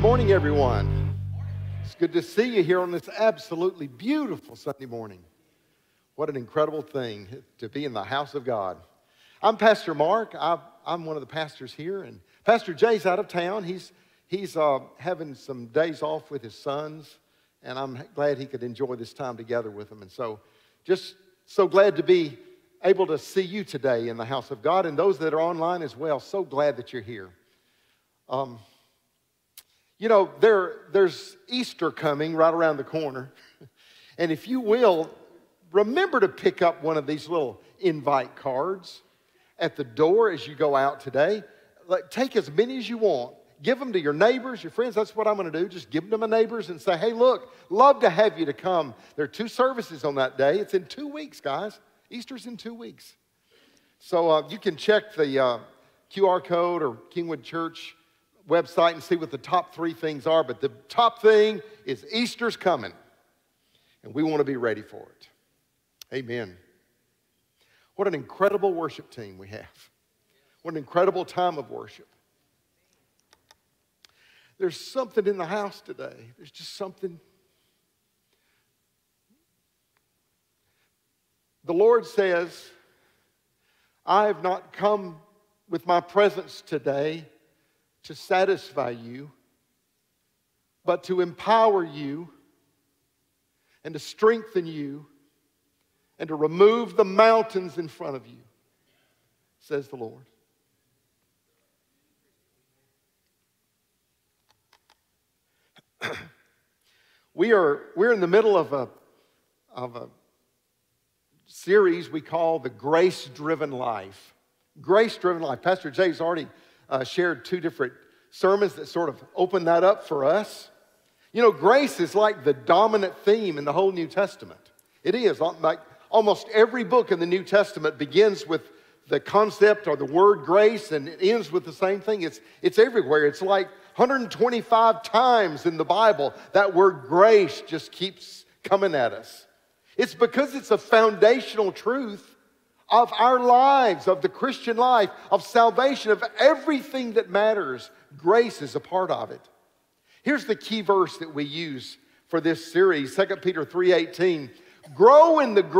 morning, everyone. It's good to see you here on this absolutely beautiful Sunday morning. What an incredible thing to be in the house of God. I'm Pastor Mark. I'm one of the pastors here, and Pastor Jay's out of town. He's having some days off with his sons, and I'm glad he could enjoy this time together with them. And so, just so glad to be able to see you today in the house of God, and those that are online as well. So glad that you're here. You know, there's Easter coming right around the corner. And if you will, remember to pick up one of these little invite cards at the door as you go out today. Take as many as you want. Give them to your neighbors, your friends. That's what I'm going to do. Just give them to my neighbors and say, hey, look, love to have you to come. There are 2 services on that day. It's in 2 weeks, guys. Easter's in 2 weeks. So you can check the QR code or Kingwood Church website and see what the top 3 things are. But the top thing is Easter's coming, and we want to be ready for it. Amen. What an incredible worship team we have. What an incredible time of worship. There's something in the house today. There's just something. The Lord says, I have not come with my presence today to satisfy you, but to empower you and to strengthen you and to remove the mountains in front of you, says the Lord. We're in the middle of a series we call the Grace-Driven Life. Grace-Driven Life. Pastor Jay's already shared 2 different sermons that sort of open that up for us. You know, grace is like the dominant theme in the whole New Testament. It is. Like almost every book in the New Testament begins with the concept or the word grace, and it ends with the same thing. It's everywhere. It's like 125 times in the Bible that word grace just keeps coming at us. It's because it's a foundational truth of our lives, of the Christian life, of salvation, of everything that matters. Grace is a part of it. Here's the key verse that we use for this series, 2 Peter 3:18. Grow in the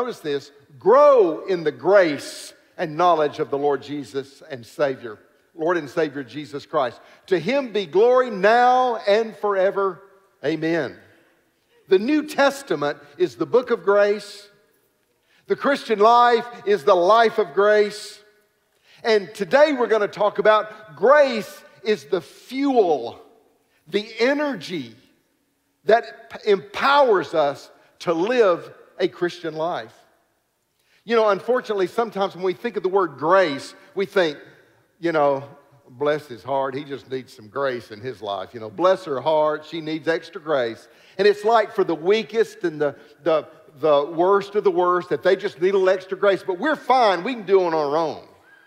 grace and knowledge of the Lord Jesus and Savior, Lord and Savior Jesus Christ. To Him be glory now and forever. Amen. The New Testament is the book of grace. The Christian life is the life of grace. And today we're going to talk about grace is the fuel, the energy that empowers us to live a Christian life. You know, unfortunately, sometimes when we think of the word grace, we think, you know, bless his heart, he just needs some grace in his life. You know, bless her heart, she needs extra grace. And it's like for the weakest and the worst of the worst, that they just need a little extra grace. But we're fine. We can do it on our own.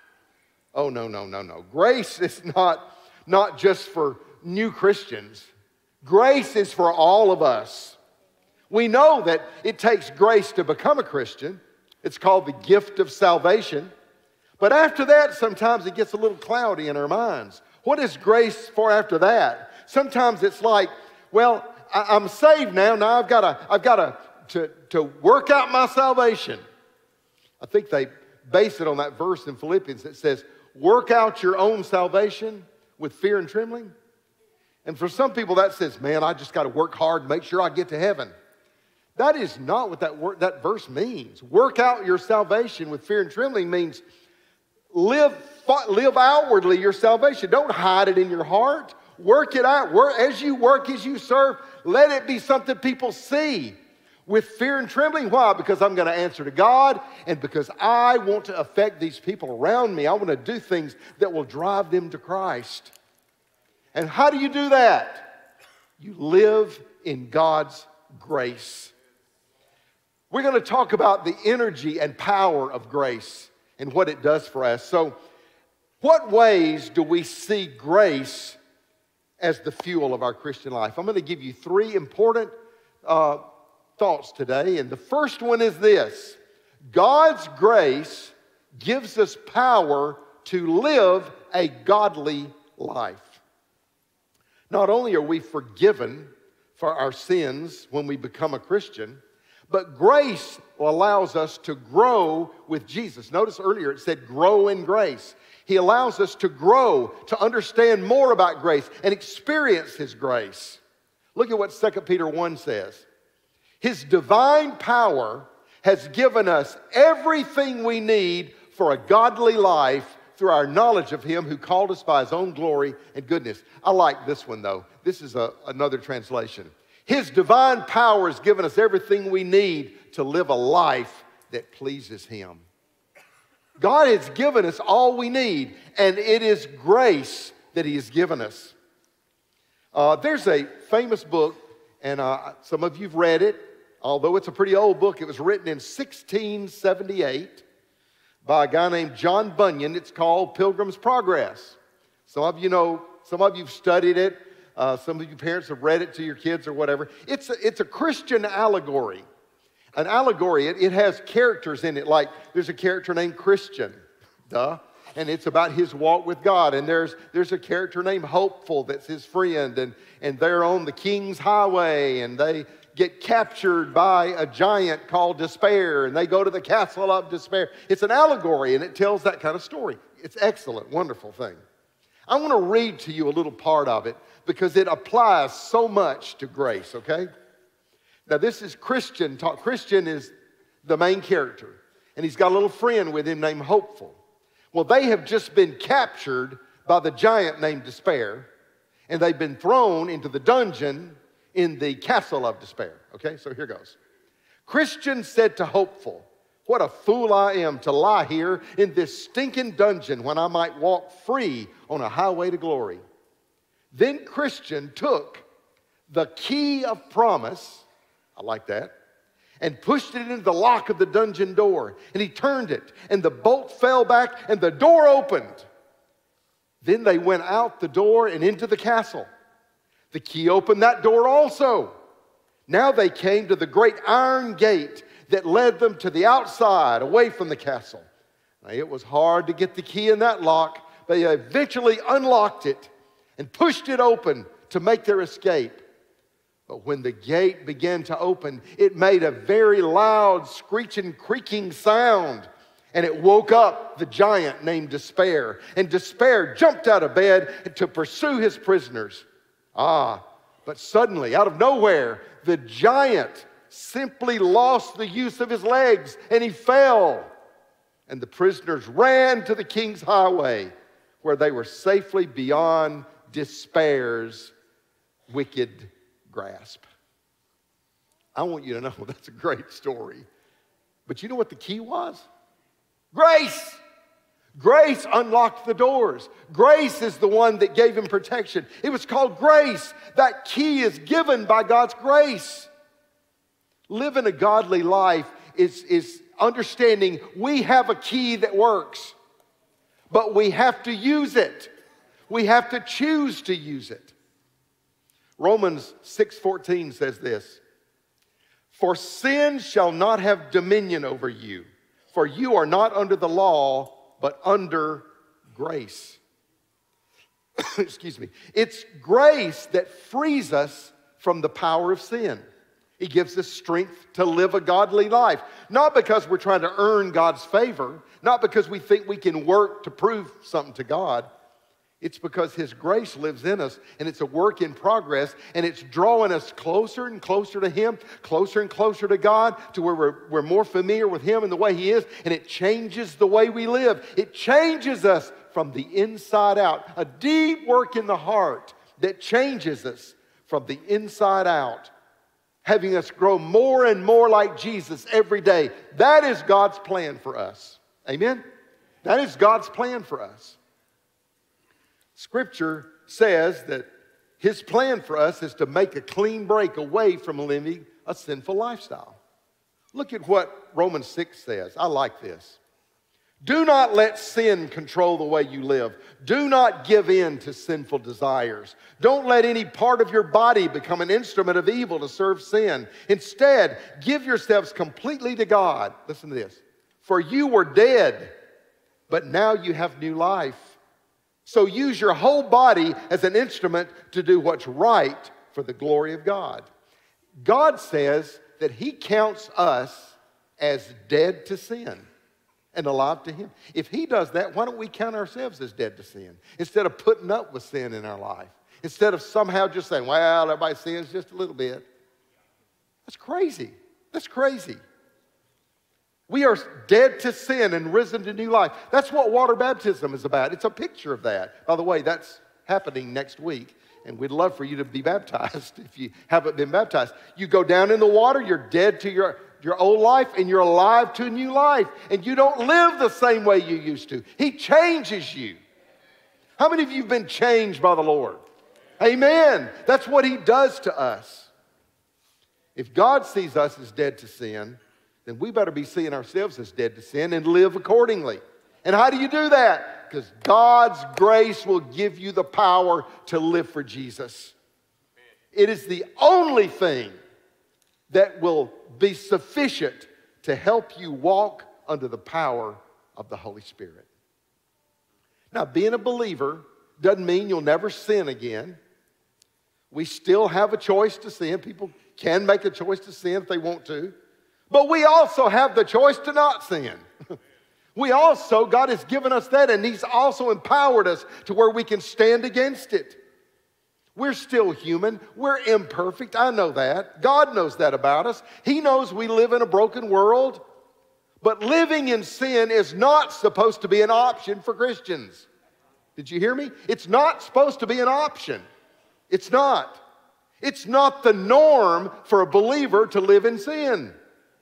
Oh, no. Grace is not just for new Christians. Grace is for all of us. We know that it takes grace to become a Christian. It's called the gift of salvation. But after that, sometimes it gets a little cloudy in our minds. What is grace for after that? Sometimes it's like, well, I'm saved now. Now I've got to work out my salvation. I think they base it on that verse in Philippians that says, work out your own salvation with fear and trembling. And for some people that says, man, I just got to work hard and make sure I get to heaven. That is not what that verse means. Work out your salvation with fear and trembling means live outwardly your salvation. Don't hide it in your heart. Work it out. As you serve, let it be something people see with fear and trembling. Why? Because I'm going to answer to God, and because I want to affect these people around me. I want to do things that will drive them to Christ. And how do you do that? You live in God's grace. We're going to talk about the energy and power of grace and what it does for us. So, what ways do we see grace as the fuel of our Christian life? I'm going to give you 3 important thoughts today. And the first one is this: God's grace gives us power to live a godly life. Not only are we forgiven for our sins when we become a Christian, but grace allows us to grow with Jesus. Notice earlier it said grow in grace. He allows us to grow, to understand more about grace and experience His grace. Look at what 2 Peter 1 says. His divine power has given us everything we need for a godly life through our knowledge of Him who called us by His own glory and goodness. I like this one though. This is another translation. His divine power has given us everything we need to live a life that pleases Him. God has given us all we need, and it is grace that He has given us. There's a famous book, and some of you've read it. Although it's a pretty old book, it was written in 1678 by a guy named John Bunyan. It's called Pilgrim's Progress. Some of you know, some of you've studied it. Some of you parents have read it to your kids or whatever. It's a Christian allegory. An allegory, it has characters in it, like there's a character named Christian, and it's about his walk with God. And there's a character named Hopeful that's his friend, and they're on the King's Highway, and they get captured by a giant called Despair, and they go to the castle of Despair. It's an allegory, and it tells that kind of story. It's excellent, wonderful thing. I want to read to you a little part of it because it applies so much to grace, okay? Now, this is Christian talk. Christian is the main character, and he's got a little friend with him named Hopeful. Well, they have just been captured by the giant named Despair, and they've been thrown into the dungeon in the castle of Despair. Okay, so here goes. Christian said to Hopeful, "What a fool I am to lie here in this stinking dungeon when I might walk free on a highway to glory." Then Christian took the key of promise, I like that, and pushed it into the lock of the dungeon door. And he turned it, and the bolt fell back, and the door opened. Then they went out the door and into the castle. The key opened that door also. Now they came to the great iron gate that led them to the outside, away from the castle. Now, it was hard to get the key in that lock. They eventually unlocked it and pushed it open to make their escape. But when the gate began to open, it made a very loud, screeching, creaking sound. And it woke up the giant named Despair. And Despair jumped out of bed to pursue his prisoners. But suddenly, out of nowhere, the giant simply lost the use of his legs and he fell. And the prisoners ran to the King's Highway, where they were safely beyond Despair's wicked grasp. I want you to know that's a great story. But you know what the key was? Grace. Grace unlocked the doors. Grace is the one that gave him protection. It was called grace. That key is given by God's grace. Living a godly life is understanding we have a key that works, but we have to use it. We have to choose to use it. Romans 6:14 says this, "For sin shall not have dominion over you, for you are not under the law, but under grace." Excuse me. It's grace that frees us from the power of sin. It gives us strength to live a godly life. Not because we're trying to earn God's favor, not because we think we can work to prove something to God. It's because His grace lives in us, and it's a work in progress, and it's drawing us closer and closer to Him, closer and closer to God, to where we're more familiar with Him and the way He is, and it changes the way we live. It changes us from the inside out. A deep work in the heart that changes us from the inside out, having us grow more and more like Jesus every day. That is God's plan for us. Amen? That is God's plan for us. Scripture says that His plan for us is to make a clean break away from living a sinful lifestyle. Look at what Romans 6 says. I like this. "Do not let sin control the way you live. Do not give in to sinful desires. Don't let any part of your body become an instrument of evil to serve sin. Instead, give yourselves completely to God." Listen to this. "For you were dead, but now you have new life. So use your whole body as an instrument to do what's right for the glory of God. God says that He counts us as dead to sin and alive to Him. If He does that, why don't we count ourselves as dead to sin instead of putting up with sin in our life? Instead of somehow just saying, well, everybody sins just a little bit. That's crazy. That's crazy. We are dead to sin and risen to new life. That's what water baptism is about. It's a picture of that. By the way, that's happening next week, and we'd love for you to be baptized if you haven't been baptized. You go down in the water, you're dead to your old life, and you're alive to a new life, and you don't live the same way you used to. He changes you. How many of you have been changed by the Lord? Amen. That's what He does to us. If God sees us as dead to sin, then we better be seeing ourselves as dead to sin and live accordingly. And how do you do that? Because God's grace will give you the power to live for Jesus. It is the only thing that will be sufficient to help you walk under the power of the Holy Spirit. Now, being a believer doesn't mean you'll never sin again. We still have a choice to sin. People can make a choice to sin if they want to. But we also have the choice to not sin. God has given us that, and He's also empowered us to where we can stand against it. We're still human. We're imperfect. I know that. God knows that about us. He knows we live in a broken world. But living in sin is not supposed to be an option for Christians. Did you hear me? It's not supposed to be an option. It's not. It's not the norm for a believer to live in sin.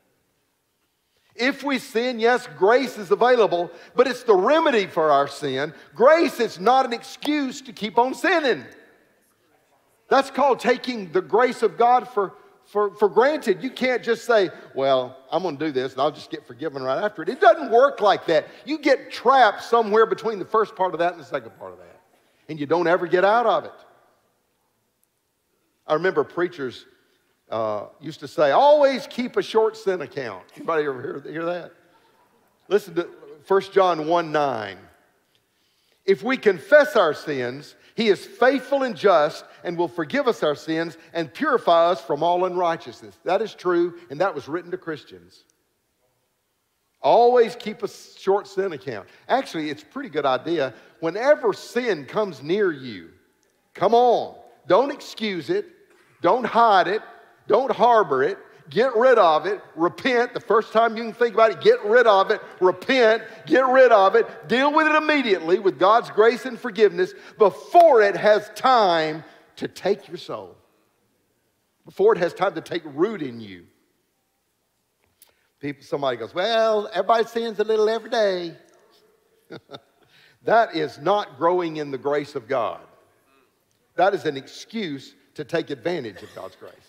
If we sin, yes, grace is available, but it's the remedy for our sin. Grace is not an excuse to keep on sinning. That's called taking the grace of God for granted. You can't just say, well, I'm going to do this and I'll just get forgiven right after it. It doesn't work like that. You get trapped somewhere between the first part of that and the second part of that, and you don't ever get out of it. I remember preachers used to say, always keep a short sin account. Anybody ever hear that? Listen to 1 John 1:9. If we confess our sins, He is faithful and just and will forgive us our sins and purify us from all unrighteousness. That is true, and that was written to Christians. Always keep a short sin account. Actually, it's a pretty good idea. Whenever sin comes near you, come on, don't excuse it. Don't hide it. Don't harbor it. Get rid of it. Repent. The first time you can think about it, get rid of it. Repent. Get rid of it. Deal with it immediately with God's grace and forgiveness before it has time to take your soul. Before it has time to take root in you. Somebody goes, well, everybody sins a little every day. That is not growing in the grace of God. That is an excuse to take advantage of God's grace.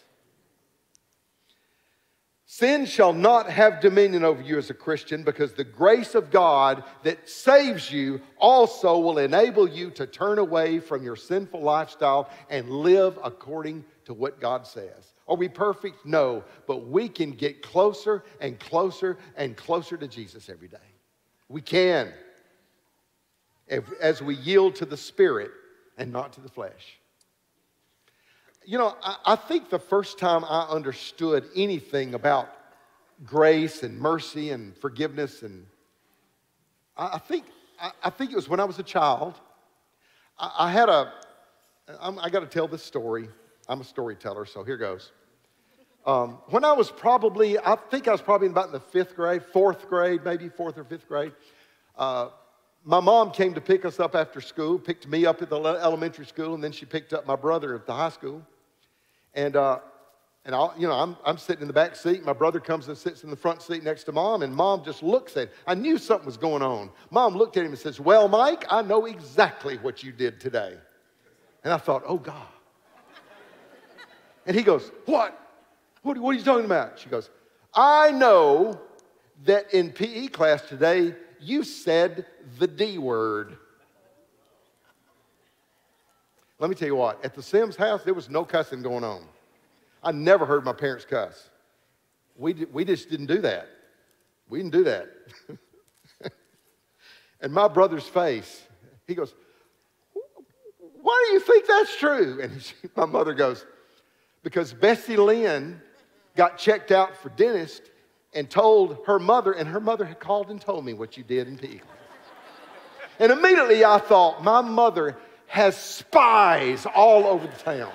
Sin shall not have dominion over you as a Christian, because the grace of God that saves you also will enable you to turn away from your sinful lifestyle and live according to what God says. Are we perfect? No, but we can get closer and closer and closer to Jesus every day. We can, as we yield to the Spirit and not to the flesh. You know, I think the first time I understood anything about grace and mercy and forgiveness, and I think it was when I was a child. I got to tell this story. I'm a storyteller, so here goes. When I was probably in about the fourth grade, maybe fourth or fifth grade. My mom came to pick us up after school, picked me up at the elementary school, and then she picked up my brother at the high school. And I'm sitting in the back seat. My brother comes and sits in the front seat next to Mom, and Mom just looks at him. I knew something was going on. Mom looked at him and says, well, Mike, I know exactly what you did today. And I thought, oh, God. And he goes, what? What are you talking about? She goes, I know that in PE class today, you said the D word. Let me tell you what, at the Sims house, there was no cussing going on. I never heard my parents cuss. We just didn't do that. We didn't do that. And my brother's face, he goes, why do you think that's true? And my mother goes, because Bessie Lynn got checked out for dentist and told her mother, and her mother had called and told me what you did in Peacock. And immediately I thought, my mother has spies all over the town.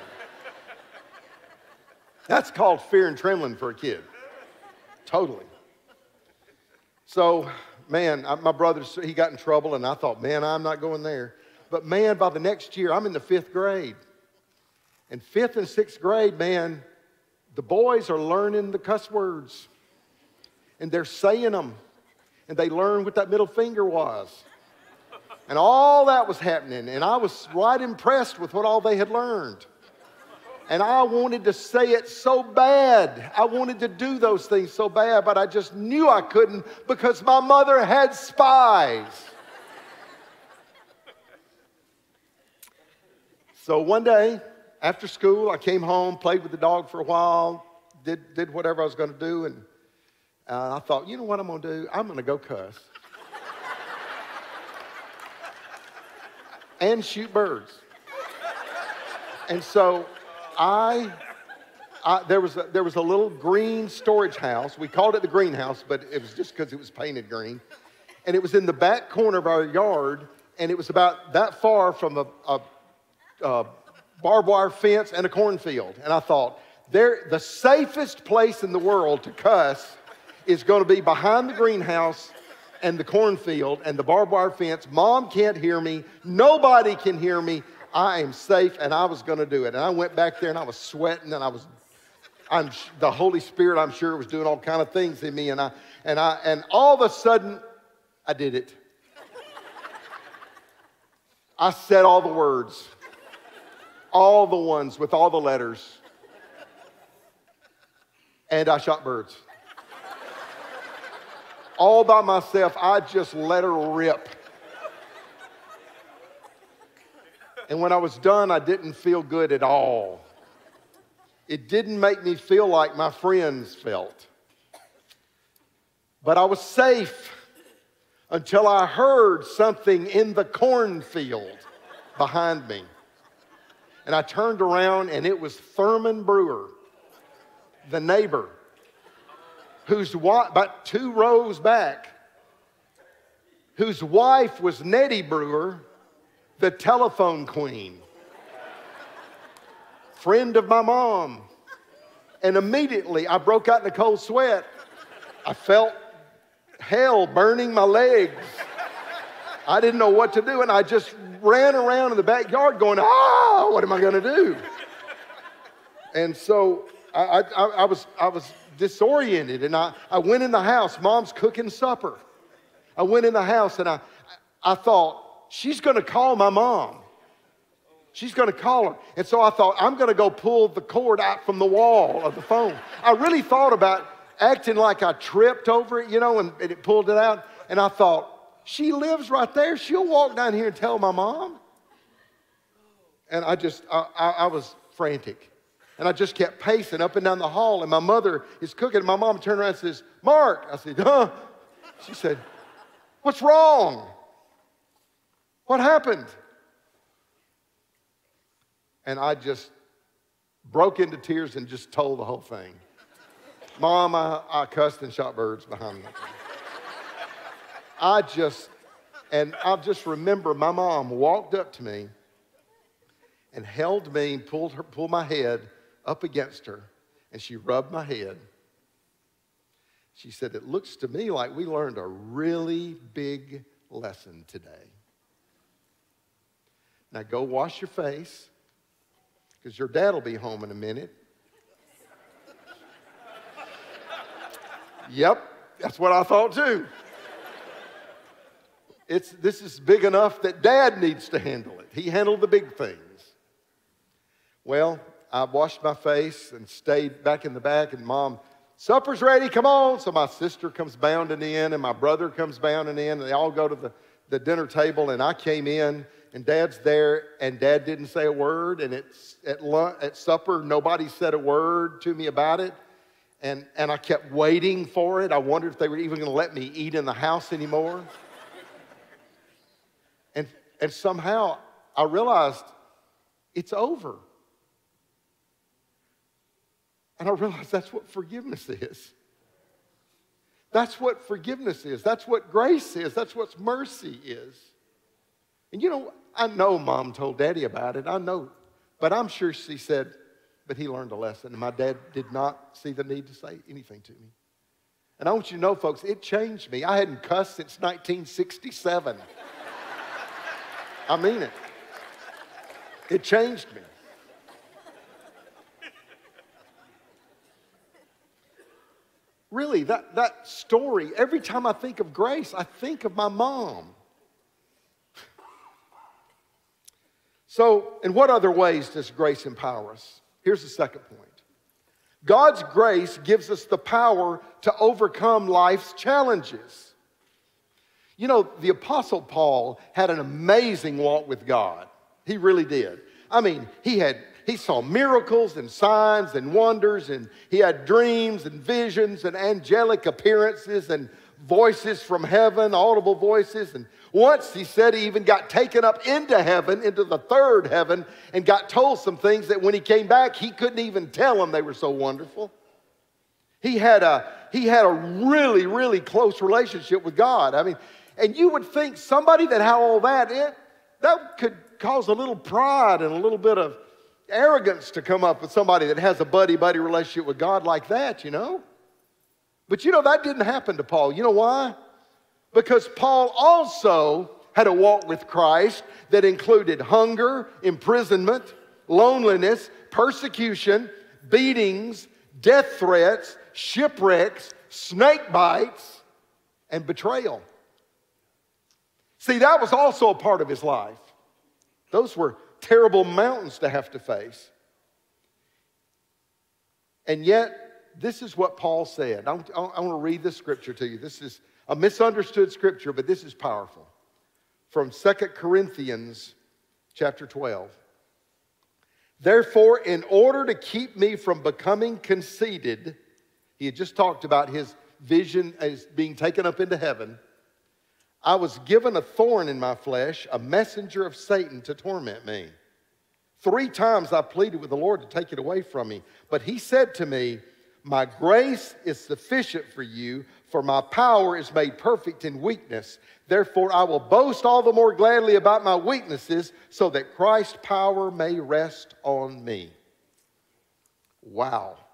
That's called fear and trembling for a kid. Totally. So, man, my brother, he got in trouble, and I thought, man, I'm not going there. But, man, by the next year, I'm in the 5th grade. In 5th and 6th grade, man, the boys are learning the cuss words. And they're saying them. And they learn what that middle finger was. And all that was happening. And I was right impressed with what all they had learned. And I wanted to say it so bad. I wanted to do those things so bad, but I just knew I couldn't because my mother had spies. So one day, after school, I came home, played with the dog for a while, did whatever I was going to do, and I thought, you know what I'm going to do? I'm going to go cuss. And shoot birds. And so there was a little green storage house. We called it the greenhouse, but it was just because it was painted green. And it was in the back corner of our yard, and it was about that far from a barbed wire fence and a cornfield. And I thought, the safest place in the world to cuss is going to be behind the greenhouse and the cornfield and the barbed wire fence. Mom can't hear me. Nobody can hear me. I am safe, and I was going to do it. And I went back there, and I was sweating, and the Holy Spirit, I'm sure, was doing all kind of things in me. And all of a sudden, I did it. I said all the words, all the ones with all the letters, and I shot birds. All by myself, I just let her rip. And when I was done, I didn't feel good at all. It didn't make me feel like my friends felt. But I was safe until I heard something in the cornfield behind me. And I turned around, and it was Thurman Brewer, the neighbor, whose wife, about 2 rows back, whose wife was Nettie Brewer, the telephone queen, friend of my mom. And immediately I broke out in a cold sweat. I felt hell burning my legs. I didn't know what to do, and I just ran around in the backyard going, what am I going to do? And so I was disoriented, and I went in the house. Mom's cooking supper. I went in the house, and I thought, she's going to call my mom. She's going to call her. And so I thought, I'm going to go pull the cord out from the wall of the phone. I really thought about acting like I tripped over it, and it pulled it out. And I thought, she lives right there. She'll walk down here and tell my mom. And I was frantic. And I just kept pacing up and down the hall. And my mother is cooking. And my mom turned around and says, Mark. I said, huh? She said, what's wrong? What happened? And I just broke into tears and just told the whole thing. Mom, I cussed and shot birds behind me. I just remember my mom walked up to me and held me and pulled my head up against her, and she rubbed my head. She said, it looks to me like we learned a really big lesson today. Now go wash your face, because your dad will be home in a minute. Yep, that's what I thought too. This is big enough that Dad needs to handle it. He handled the big things. Well, I washed my face and stayed back in the back, and Mom, supper's ready, come on. So my sister comes bounding in, and my brother comes bounding in, and they all go to the dinner table, and I came in, and Dad's there, and Dad didn't say a word, and at supper, nobody said a word to me about it, and I kept waiting for it. I wondered if they were even going to let me eat in the house anymore. And somehow I realized it's over. And I realized that's what forgiveness is. That's what forgiveness is. That's what grace is. That's what mercy is. And you know, I know Mom told Daddy about it. I know. But I'm sure she said, but he learned a lesson. And my dad did not see the need to say anything to me. And I want you to know, folks, it changed me. I hadn't cussed since 1967. I mean it. It changed me. Really, that story, every time I think of grace, I think of my mom. So, in what other ways does grace empower us? Here's the second point. God's grace gives us the power to overcome life's challenges. You know, the Apostle Paul had an amazing walk with God. He really did. I mean, he saw miracles and signs and wonders, and he had dreams and visions and angelic appearances and voices from heaven, audible voices. And once he said he even got taken up into heaven, into the third heaven, and got told some things that when he came back, he couldn't even tell them, they were so wonderful. He had a really, really close relationship with God. I mean, and you would think somebody that had all that, that could cause a little pride and a little bit of arrogance to come up with somebody that has a buddy-buddy relationship with God like that, you know. But you know, that didn't happen to Paul. You know why? Because Paul also had a walk with Christ that included hunger, imprisonment, loneliness, persecution, beatings, death threats, shipwrecks, snake bites, and betrayal. See, that was also a part of his life. Those were terrible mountains to have to face. And yet, this is what Paul said. I want to read this scripture to you. This is a misunderstood scripture, but this is powerful. From 2 Corinthians chapter 12. Therefore, in order to keep me from becoming conceited, he had just talked about his vision as being taken up into heaven, I was given a thorn in my flesh, a messenger of Satan to torment me. 3 times I pleaded with the Lord to take it away from me. But he said to me, my grace is sufficient for you, for my power is made perfect in weakness. Therefore, I will boast all the more gladly about my weaknesses, so that Christ's power may rest on me. Wow.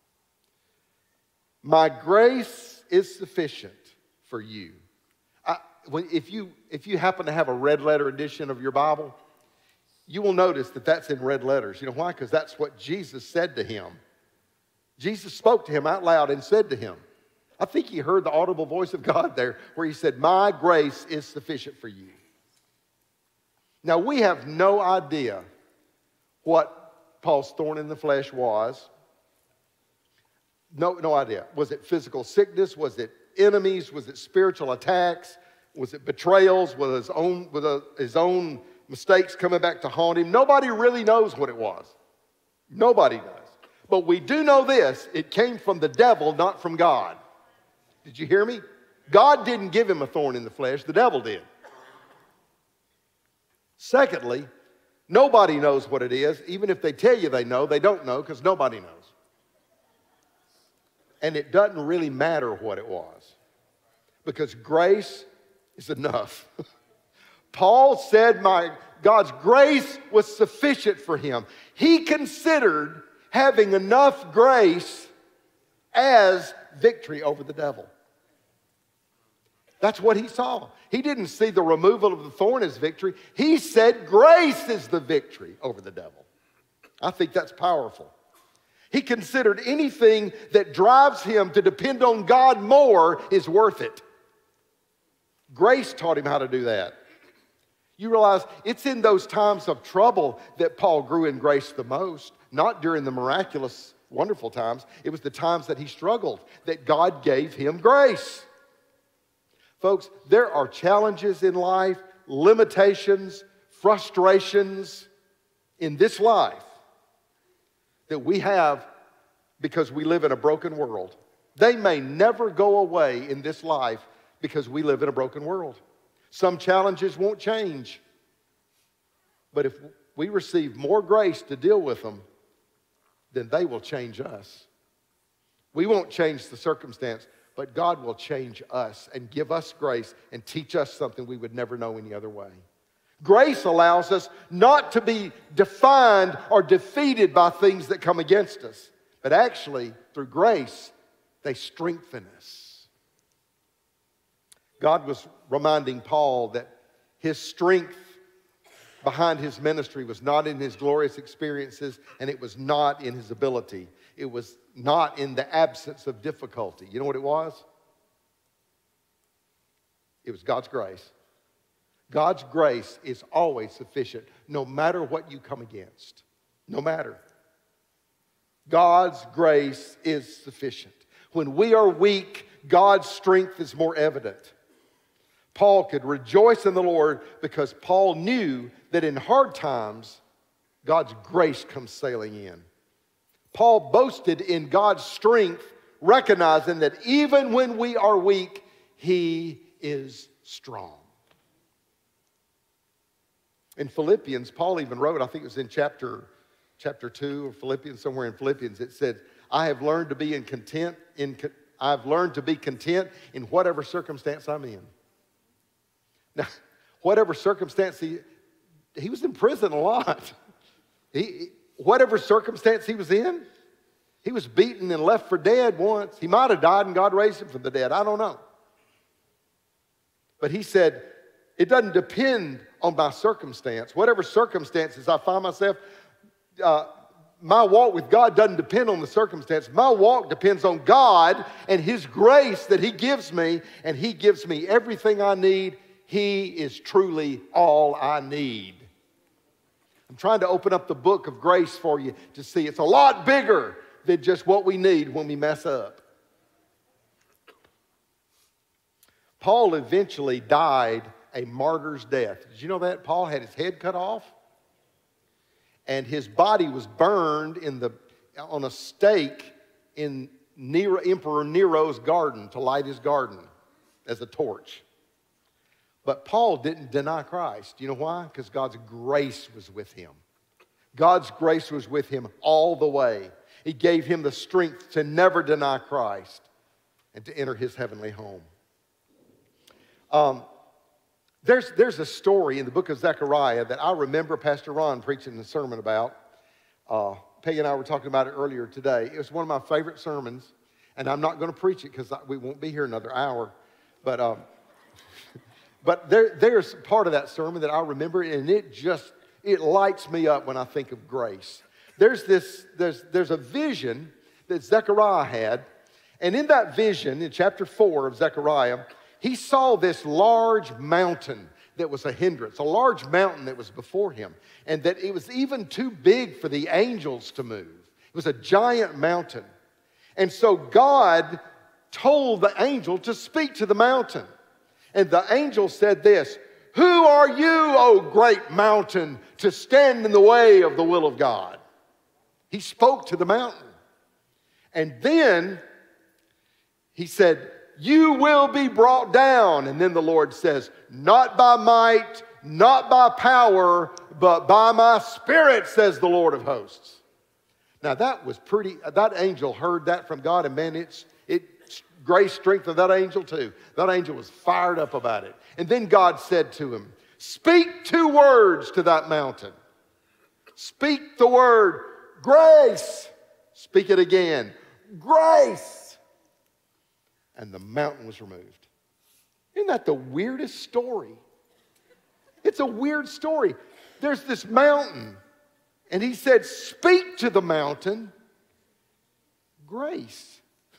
My grace is sufficient for you. If you happen to have a red letter edition of your Bible, you will notice that that's in red letters. You know why? Because that's what Jesus said to him. Jesus spoke to him out loud and said to him, I think he heard the audible voice of God there where he said, my grace is sufficient for you. Now, we have no idea what Paul's thorn in the flesh was. No idea. Was it physical sickness? Was it enemies? Was it spiritual attacks? Was it betrayals? Was his own mistakes coming back to haunt him? Nobody really knows what it was. Nobody does. But we do know this, it came from the devil, not from God. Did you hear me? God didn't give him a thorn in the flesh, the devil did. Secondly, nobody knows what it is. Even if they tell you they know, they don't know because nobody knows. And it doesn't really matter what it was because grace is enough. Paul said God's grace was sufficient for him. He considered having enough grace as victory over the devil. That's what he saw. He didn't see the removal of the thorn as victory. He said grace is the victory over the devil. I think that's powerful. He considered anything that drives him to depend on God more is worth it. Grace taught him how to do that. You realize it's in those times of trouble that Paul grew in grace the most, not during the miraculous, wonderful times. It was the times that he struggled that God gave him grace. Folks, there are challenges in life, limitations, frustrations in this life that we have because we live in a broken world. They may never go away in this life because we live in a broken world. Some challenges won't change. But if we receive more grace to deal with them, then they will change us. We won't change the circumstance, but God will change us and give us grace and teach us something we would never know any other way. Grace allows us not to be defined or defeated by things that come against us, but actually, through grace, they strengthen us. God was reminding Paul that his strength behind his ministry was not in his glorious experiences, and it was not in his ability. It was not in the absence of difficulty. You know what it was? It was God's grace. God's grace is always sufficient, no matter what you come against. No matter. God's grace is sufficient. When we are weak, God's strength is more evident. Paul could rejoice in the Lord because Paul knew that in hard times, God's grace comes sailing in. Paul boasted in God's strength, recognizing that even when we are weak, He is strong. In Philippians, Paul even wrote, I think it was in chapter 2 of Philippians, somewhere in Philippians, it said, I've learned to be content in whatever circumstance I'm in. Now, whatever circumstance he was in prison a lot. Whatever circumstance he was in, he was beaten and left for dead once. He might have died and God raised him from the dead. I don't know. But he said, it doesn't depend on my circumstance. Whatever circumstances I find myself, my walk with God doesn't depend on the circumstance. My walk depends on God and His grace that He gives me, and He gives me everything I need. He is truly all I need. I'm trying to open up the book of grace for you to see it's a lot bigger than just what we need when we mess up. Paul eventually died a martyr's death. Did you know that? Paul had his head cut off, and his body was burned on a stake in Emperor Nero's garden to light his garden as a torch. But Paul didn't deny Christ. You know why? Because God's grace was with him. God's grace was with him all the way. He gave him the strength to never deny Christ and to enter his heavenly home. There's a story in the book of Zechariah that I remember Pastor Ron preaching a sermon about. Peggy and I were talking about it earlier today. It was one of my favorite sermons, and I'm not going to preach it because we won't be here another hour. But there's part of that sermon that I remember, and it lights me up when I think of grace. There's a vision that Zechariah had, and in that vision, in chapter 4 of Zechariah, he saw this large mountain that was a hindrance, a large mountain that was before him, and that it was even too big for the angels to move. It was a giant mountain. And so God told the angel to speak to the mountain. And the angel said this, "Who are you, O great mountain, to stand in the way of the will of God?" He spoke to the mountain. And then he said, "You will be brought down." And then the Lord says, "Not by might, not by power, but by my Spirit, says the Lord of hosts." Now that angel heard that from God, and man, grace strengthened that angel too. That angel was fired up about it. And then God said to him, "Speak 2 words to that mountain. Speak the word, grace." Speak it again, grace. And the mountain was removed. Isn't that the weirdest story? It's a weird story. There's this mountain, and he said, "Speak to the mountain, grace."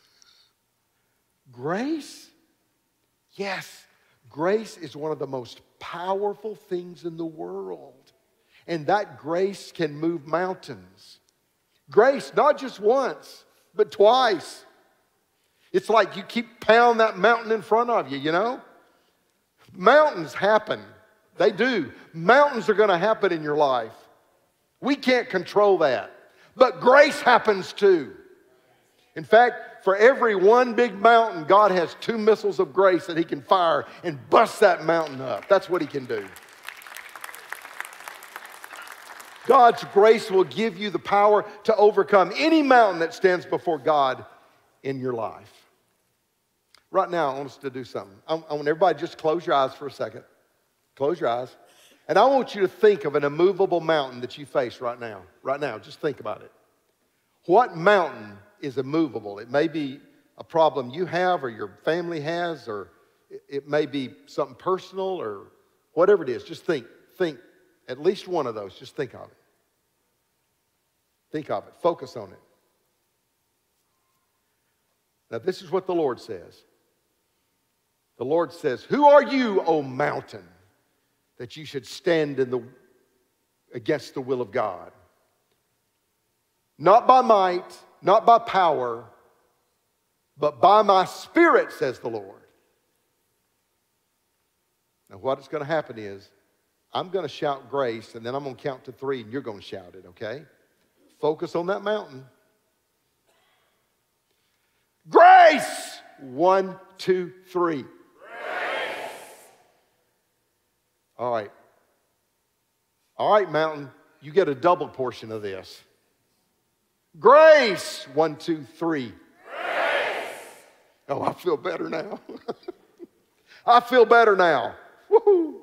Grace? Yes, grace is one of the most powerful things in the world. And that grace can move mountains. Grace, not just once, but twice. It's like you keep pounding that mountain in front of you, you know? Mountains happen. They do. Mountains are going to happen in your life. We can't control that. But grace happens too. In fact, for every one big mountain, God has 2 missiles of grace that He can fire and bust that mountain up. That's what He can do. God's grace will give you the power to overcome any mountain that stands before God in your life. Right now, I want us to do something. I want everybody just close your eyes for a second. Close your eyes. And I want you to think of an immovable mountain that you face right now. Right now, just think about it. What mountain is immovable? It may be a problem you have or your family has, or it may be something personal or whatever it is. Just think at least one of those. Just think of it. Think of it. Focus on it. Now, this is what the Lord says. The Lord says, "Who are you, O mountain, that you should stand against the will of God? Not by might, not by power, but by my Spirit, says the Lord." Now, what's going to happen is, I'm going to shout grace, and then I'm going to count to 3, and you're going to shout it, okay? Focus on that mountain. Grace! 1, 2, 3. All right. All right, mountain, you get a double portion of this. Grace! 1, 2, 3. Grace! Oh, I feel better now. I feel better now. Woo-hoo.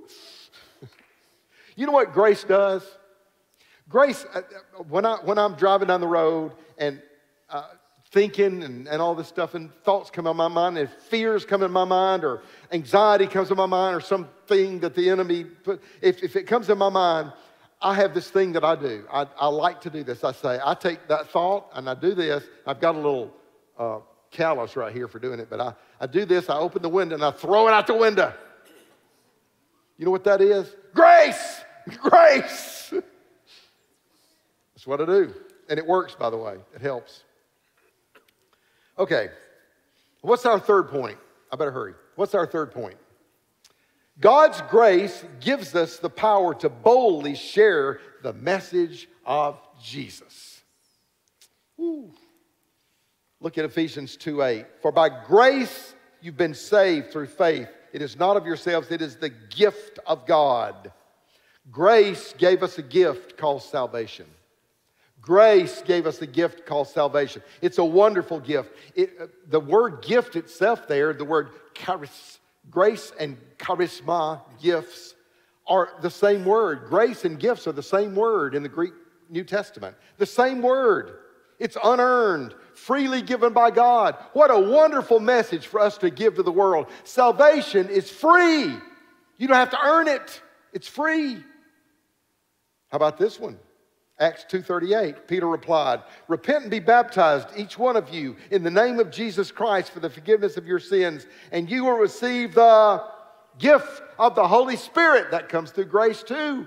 You know what grace does? Grace, when I'm driving down the road and thinking and all this stuff, and thoughts come in my mind, and fears come in my mind, or anxiety comes in my mind, or something that the enemy put, if it comes in my mind, I have this thing that I do. I like to do this. I take that thought and I do this. I've got a little callus right here for doing it, but I do this. I open the window and I throw it out the window. You know what that is? Grace! Grace! That's what I do. And it works, by the way. It helps. Okay. What's our third point? I better hurry. What's our third point? God's grace gives us the power to boldly share the message of Jesus. Woo. Look at Ephesians 2:8. For by grace you've been saved through faith. It is not of yourselves, it is the gift of God. Grace gave us a gift called salvation. Grace gave us a gift called salvation. It's a wonderful gift. The word gift itself there, the word grace and charisma, gifts, are the same word. Grace and gifts are the same word in the Greek New Testament. The same word. It's unearned, freely given by God. What a wonderful message for us to give to the world. Salvation is free. You don't have to earn it. It's free. How about this one? Acts 2:38, Peter replied, "Repent and be baptized, each one of you, in the name of Jesus Christ for the forgiveness of your sins, and you will receive the gift of the Holy Spirit." That comes through grace too.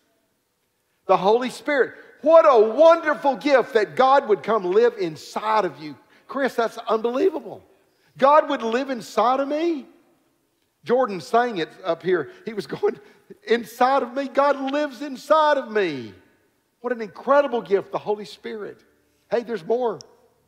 The Holy Spirit. What a wonderful gift that God would come live inside of you. Chris, that's unbelievable. God would live inside of me. Jordan sang it up here. He was going, inside of me. God lives inside of me. What an incredible gift, the Holy Spirit. Hey, there's more.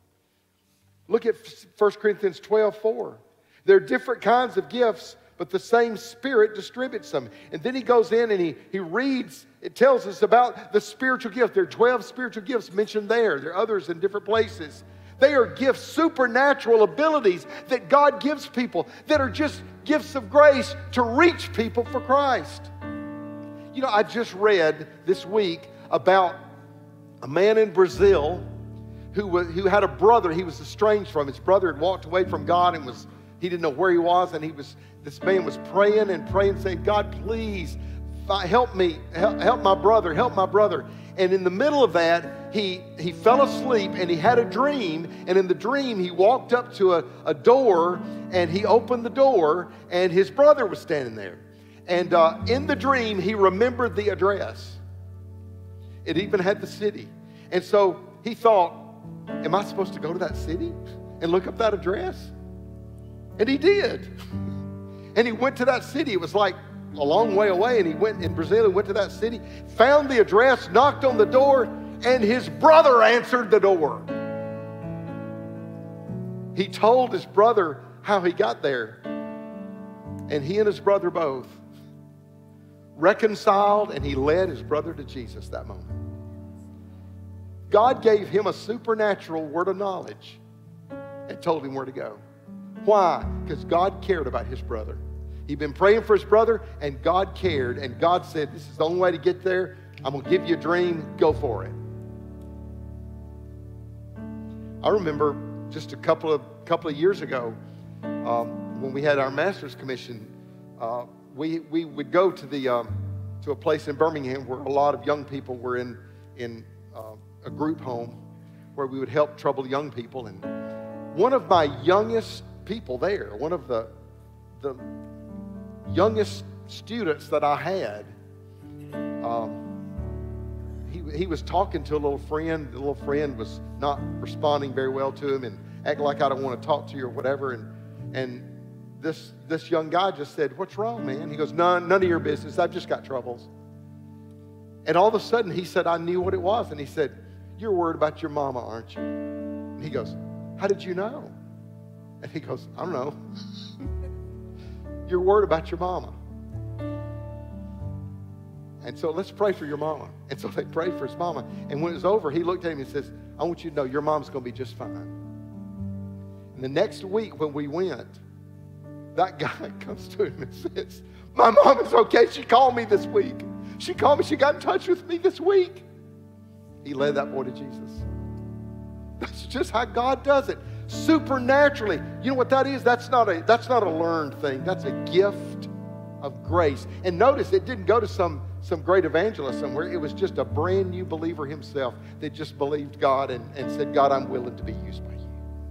Look at 1 Corinthians 12:4. There are different kinds of gifts, but the same Spirit distributes them. And then he goes in and he reads, it tells us about the spiritual gift. There are 12 spiritual gifts mentioned there. There are others in different places. They are gifts, supernatural abilities that God gives people that are just gifts of grace to reach people for Christ. You know, I just read this week about a man in Brazil who had a brother he was estranged from. His brother had walked away from God and he didn't know where he was, and this man was praying and praying, saying, "God, please help me, help my brother, help my brother." And in the middle of that, he fell asleep and he had a dream. And in the dream, he walked up to a door and he opened the door and his brother was standing there. And in the dream, he remembered the address. It even had the city. And so he thought, am I supposed to go to that city and look up that address? And he did. And he went to that city. It was like a long way away. And he went in Brazil and went to that city, found the address, knocked on the door, and his brother answered the door. He told his brother how he got there. And he and his brother both reconciled, and he led his brother to Jesus that moment. God gave him a supernatural word of knowledge and told him where to go. Why? Because God cared about his brother. He'd been praying for his brother, and God cared, and God said, this is the only way to get there. I'm going to give you a dream. Go for it. I remember just a couple of years ago, when we had our master's commission, we would go to a place in Birmingham where a lot of young people were in a group home where we would help troubled young people. And one of my youngest people there, one of the youngest students that I had, he was talking to a little friend. The little friend was not responding very well to him and acting like, I don't want to talk to you or whatever. And this young guy just said, what's wrong, man? He goes, none of your business. I've just got troubles. And all of a sudden he said, I knew what it was. And he said, you're worried about your mama, aren't you? And he goes, how did you know? And he goes, I don't know. You're worried about your mama. And so let's pray for your mama. And so they prayed for his mama. And when it was over, he looked at him and says, I want you to know your mom's going to be just fine. And the next week when we went, that guy comes to him and says, my mom is okay. She called me this week. She called me. She got in touch with me this week. He led that boy to Jesus. That's just how God does it. Supernaturally. You know what that is? That's not a learned thing. That's a gift of grace. And notice it didn't go to some great evangelist somewhere. It was just a brand new believer himself that just believed God and said, God, I'm willing to be used by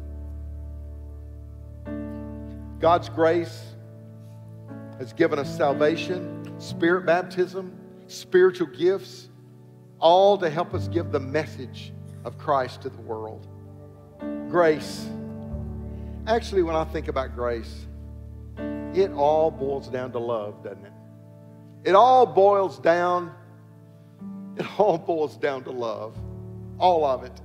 you. God's grace has given us salvation, spirit baptism, spiritual gifts, all to help us give the message of Christ to the world. Grace. Actually, when I think about grace, it all boils down to love, doesn't it? It all boils down to love. All of it.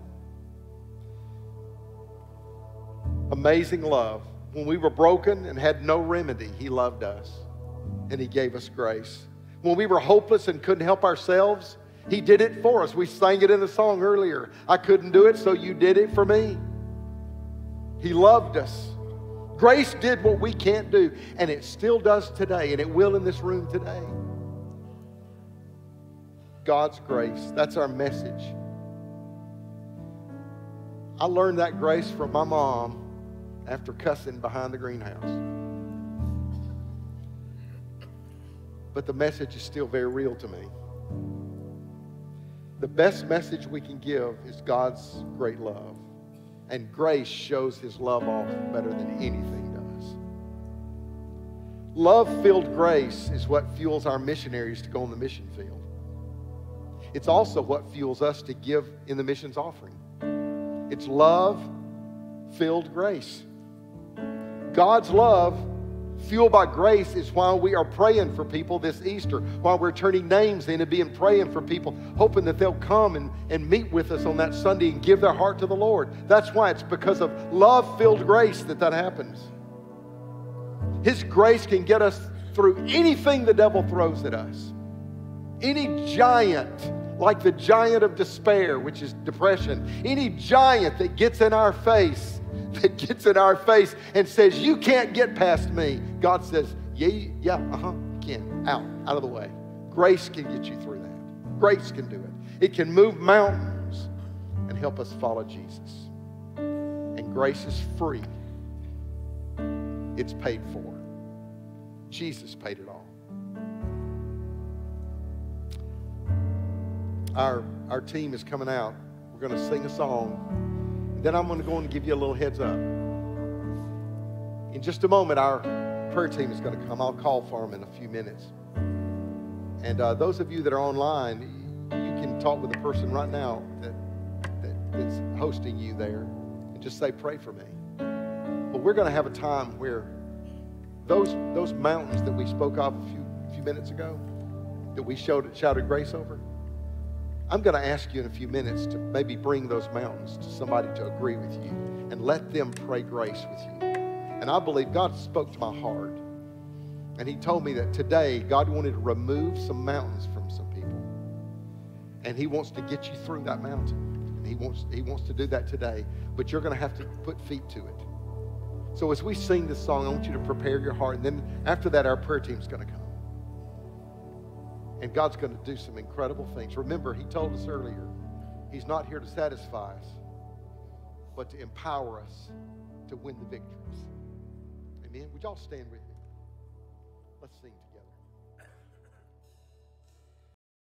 Amazing love. When we were broken and had no remedy, He loved us and He gave us grace. When we were hopeless and couldn't help ourselves, He did it for us. We sang it in the song earlier. I couldn't do it, so you did it for me. He loved us. Grace did what we can't do, and it still does today, and it will in this room today. God's grace, that's our message. I learned that grace from my mom after cussing behind the greenhouse. But the message is still very real to me. The best message we can give is God's great love. And grace shows His love off better than anything does. Love-filled grace is what fuels our missionaries to go on the mission field. It's also what fuels us to give in the missions offering. It's love-filled grace. God's love, fueled by grace, is why we are praying for people this Easter, while we're turning names in and being praying for people, hoping that they'll come and meet with us on that Sunday and give their heart to the Lord. That's why. It's because of love-filled grace that happens. His grace can get us through anything the devil throws at us. Any giant, like the giant of despair, which is depression, any giant that gets in our face, and says, you can't get past me. God says, you can. Out of the way. Grace can get you through that. Grace can do it. It can move mountains and help us follow Jesus. And grace is free. It's paid for. Jesus paid it all. Our team is coming out. We're going to sing a song. Then I'm going to go and give you a little heads up. In just a moment, our prayer team is going to come. I'll call for them in a few minutes. And those of you that are online, you can talk with the person right now that's hosting you there and just say, pray for me. But we're going to have a time where those mountains that we spoke of a few minutes ago, that we shouted grace over, I'm going to ask you in a few minutes to maybe bring those mountains to somebody to agree with you and let them pray grace with you. And I believe God spoke to my heart. And He told me that today God wanted to remove some mountains from some people. And He wants to get you through that mountain. He wants to do that today, but you're going to have to put feet to it. So as we sing this song, I want you to prepare your heart. And then after that, our prayer team's going to come. And God's going to do some incredible things. Remember, He told us earlier, He's not here to satisfy us, but to empower us to win the victories. Amen? Would y'all stand with me? Let's sing together.